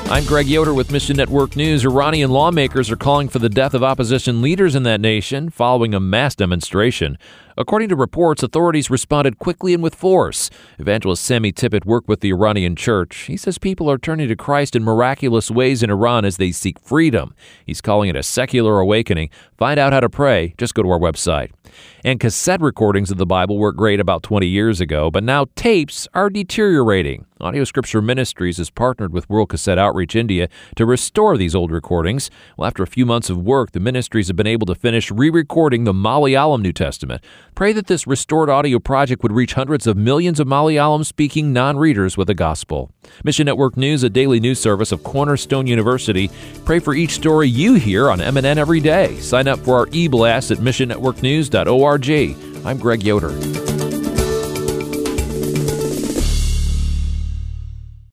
I'm Greg Yoder with Mission Network News. Iranian lawmakers are calling for the death of opposition leaders in that nation following a mass demonstration. According to reports, authorities responded quickly and with force. Evangelist Sami Tippett worked with the Iranian church. He says people are turning to Christ in miraculous ways in Iran as they seek freedom. He's calling it a secular awakening. Find out how to pray. Just go to our website. And cassette recordings of the Bible were great about 20 years ago, but now tapes are deteriorating. Audio Scripture Ministries has partnered with World Cassette Outreach India to restore these old recordings. Well, after a few months of work, the ministries have been able to finish re-recording the Malayalam New Testament. Pray that this restored audio project would reach hundreds of millions of Malayalam-speaking non-readers with the gospel. Mission Network News, a daily news service of Cornerstone University. Pray for each story you hear on MNN every day. Sign up for our e-blast at missionnetworknews.org. I'm Greg Yoder.